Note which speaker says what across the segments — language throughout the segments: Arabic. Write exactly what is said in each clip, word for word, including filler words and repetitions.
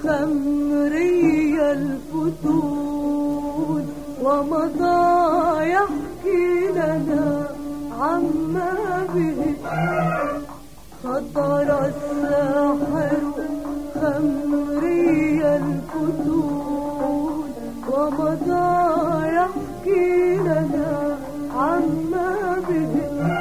Speaker 1: خمري الفتون ومضى يحكي لنا عما به خطر الساحر خمري الفتون ومضى يحكي لنا عما به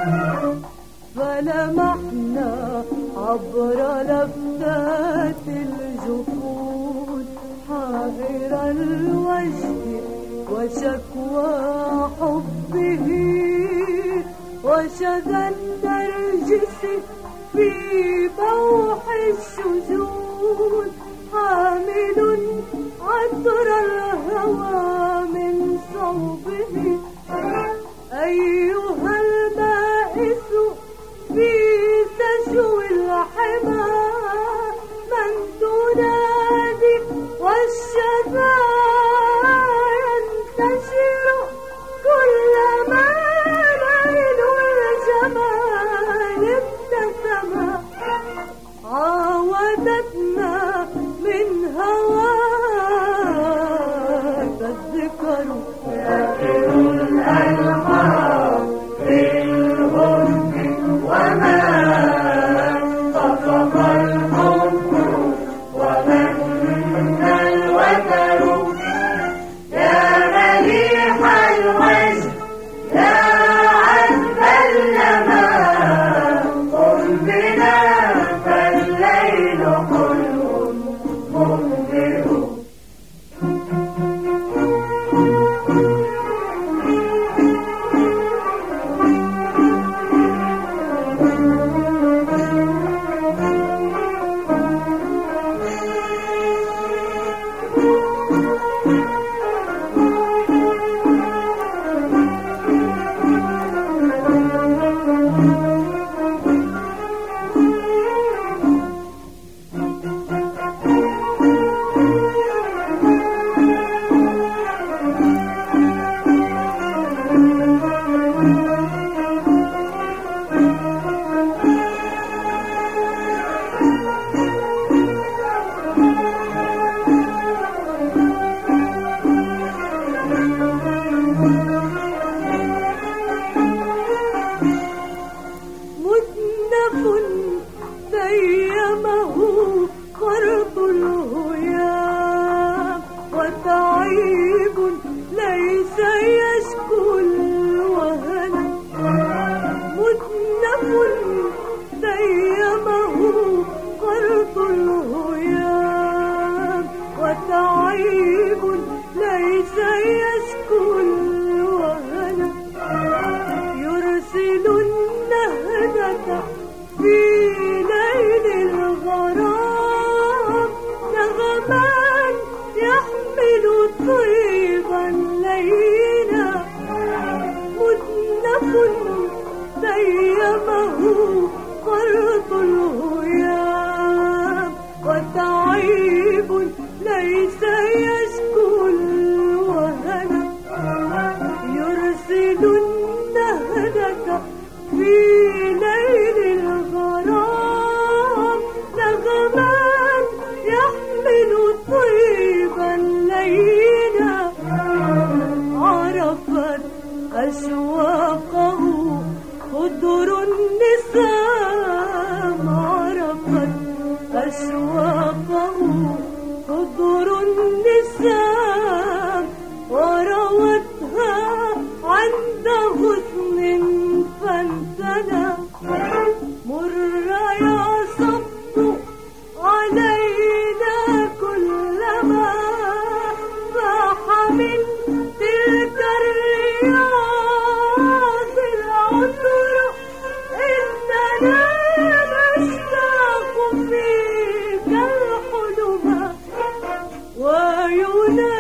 Speaker 1: فلمحنا عبر لفتات الجفون حائر الوجه وشكوى حبه وشذا النرجس في بوح الشجون حامل عطر الهوى من صوبه أيها البائس في تشوي الحمى من تنادي والشذا ينتشر كلما ليل الجمال ابتسما عاودتنا من هواك الذكر
Speaker 2: يأكل الألقاب في الغرب وما طفق الحب ومن الوتر يا مليح الوجه يا عذب اللمى قل بنا فالليل حلو مبهر
Speaker 1: تيمه خرط الهيام وتعيب ليس يشكو الوهن مدنف تيمه خرط الهيام وتعيب ليس يشكو الوهن يرسل النهدة في ليل الغرام نغمان يحمل طيبا لينا مدنف تيمه خرط الهيام وتعيب ليس يشكو الوهن يرسل النهدة في ليل الغرام نغمان يحمل طيبا لينا عرفت أشواقه خضر النسام عرفت أشواقه خضر النسام وروتها عند حسن فانتنى مر يا صبت علينا كلما فاح من تلك الرياض العطر إننا نشتاق فيك الحلم وينادي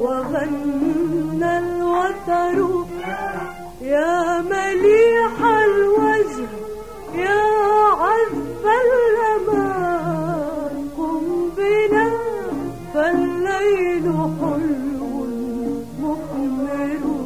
Speaker 1: وغنى الوتر يا مليح الوجه يا عذب اللمام قم بنا فالليل حلو مثمر